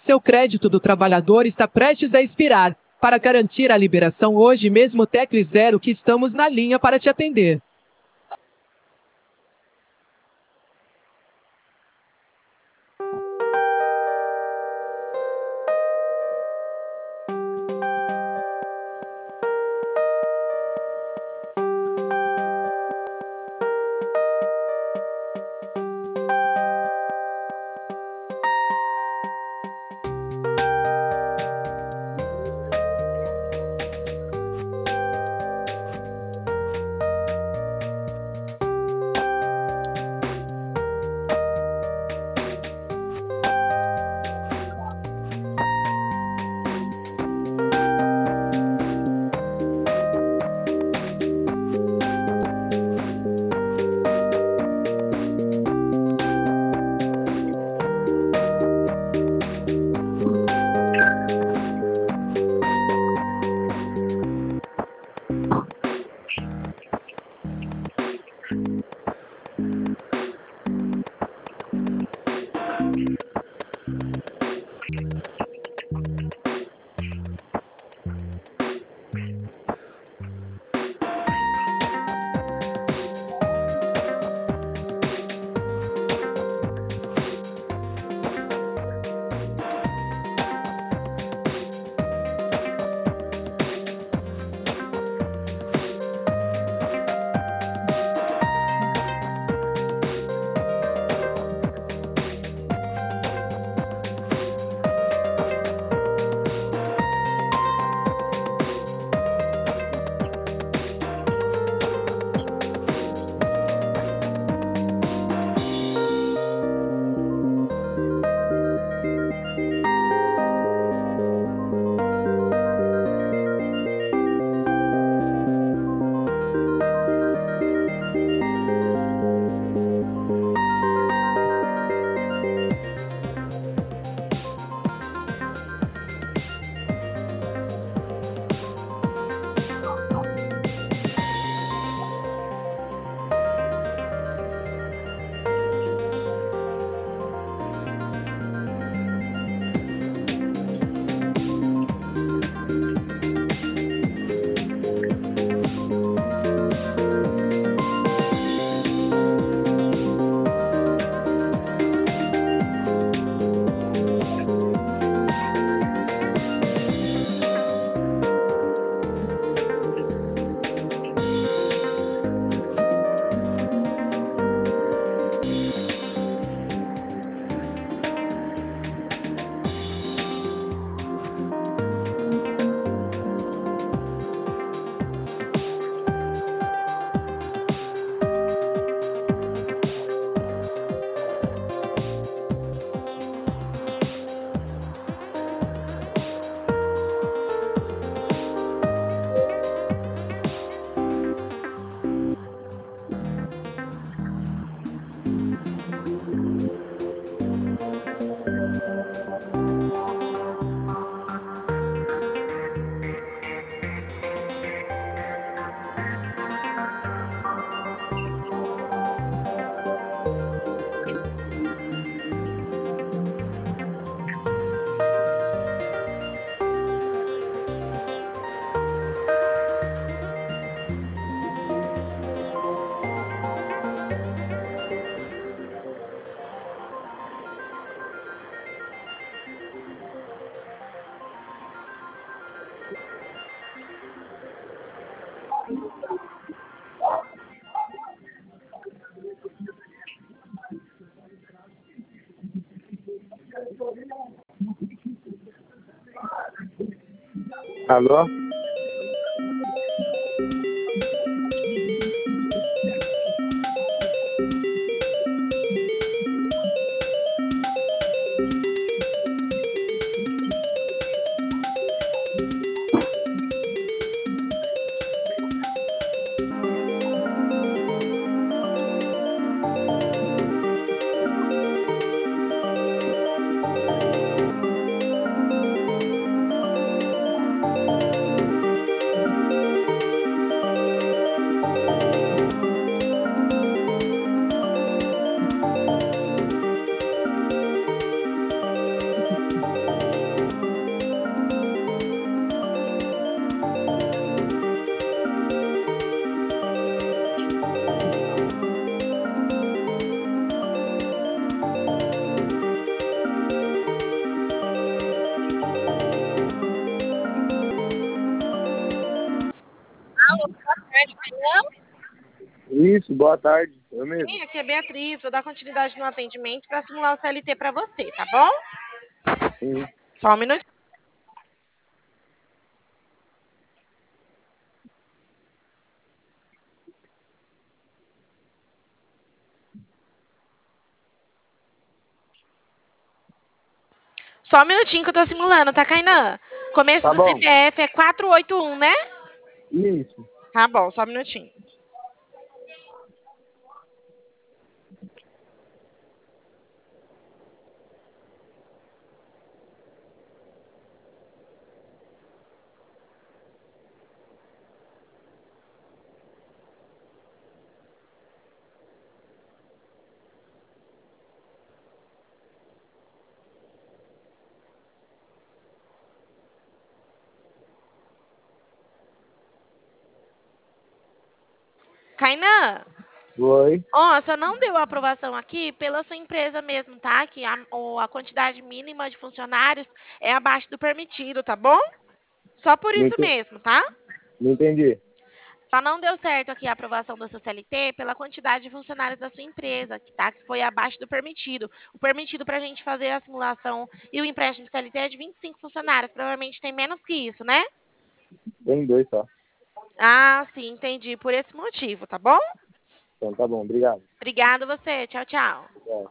Seu crédito do trabalhador está prestes a expirar. Para garantir a liberação hoje mesmo, tecle 0 que estamos na linha para te atender. Alô? tarde, Kainan. Isso, boa tarde. Eu mesmo. Sim, aqui é Beatriz. Vou dar continuidade no atendimento para simular o CLT para você, tá bom? Sim. Só um minutinho. Só um minutinho que eu tô simulando, tá, Kainan? Começo Tá do bom. CPF é 481, né? Isso. Tá bom, só um minutinho. Kainan, Oi. ó, só não deu a aprovação aqui pela sua empresa mesmo, tá? Que a quantidade mínima de funcionários é abaixo do permitido, tá bom? Só por Não, isso mesmo, tá? não entendi. Só não deu certo aqui a aprovação do seu CLT pela quantidade de funcionários da sua empresa, que, tá? Que foi abaixo do permitido. O permitido para a gente fazer a simulação e o empréstimo de CLT é de 25 funcionários. Provavelmente tem menos que isso, né? Tem dois só. Ah, sim, entendi. Por esse motivo, tá bom? Então tá bom, obrigado. Obrigada você. Tchau, tchau. Tchau.